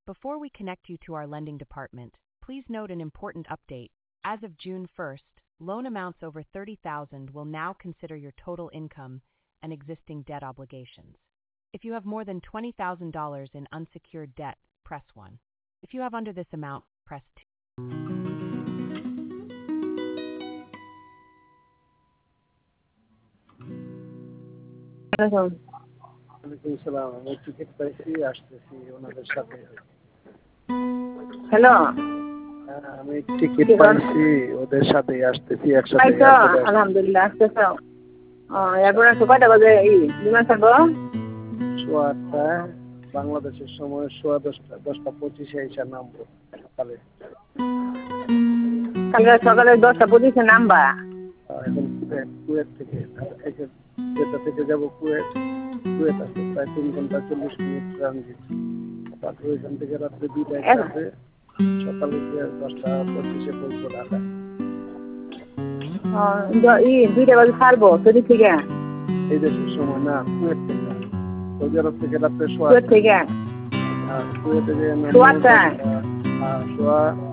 Before we connect you to our lending department, please note an important update. As of June 1st, loan amounts over $30,000 will now consider your total income and existing debt obligations. If you have more than $20,000 in unsecured debt, press 1. If you have under this amount, press 2. আমি ticket পাইছি, আসতেছি ওনাদের সাথে। Hello, আমি ticket পাইছি, ওদের সাথে আসতেছি একসাথে। আলহামদুলিল্লাহ আসতেছ। এরপর কয়টা বাজে বিমান ছাড়বো? 8:30 বাংলাদেশের সময়, 10:25 এসে নামবো সকালে। কালকে সকালে 10:25 নামবা? এখন কুয়েত থেকে জেদ্দা থেকে যাবো কুয়েত আছে প্রায় 3 ঘন্টা 40 মিনিট ট্রানজিট। তারপরে ওইখান থেকে রাত্রে 2টায় আছে, সকালে 10:25 পৌঁছবো ঢাকা। 2টা বাজে ছাড়বো সৌদি থেকে? এই দেশের সময় না, কুয়েত থেকে। সৌদি আরব থেকে রাত্রে কুয়েত থেকে? কুয়েতে যে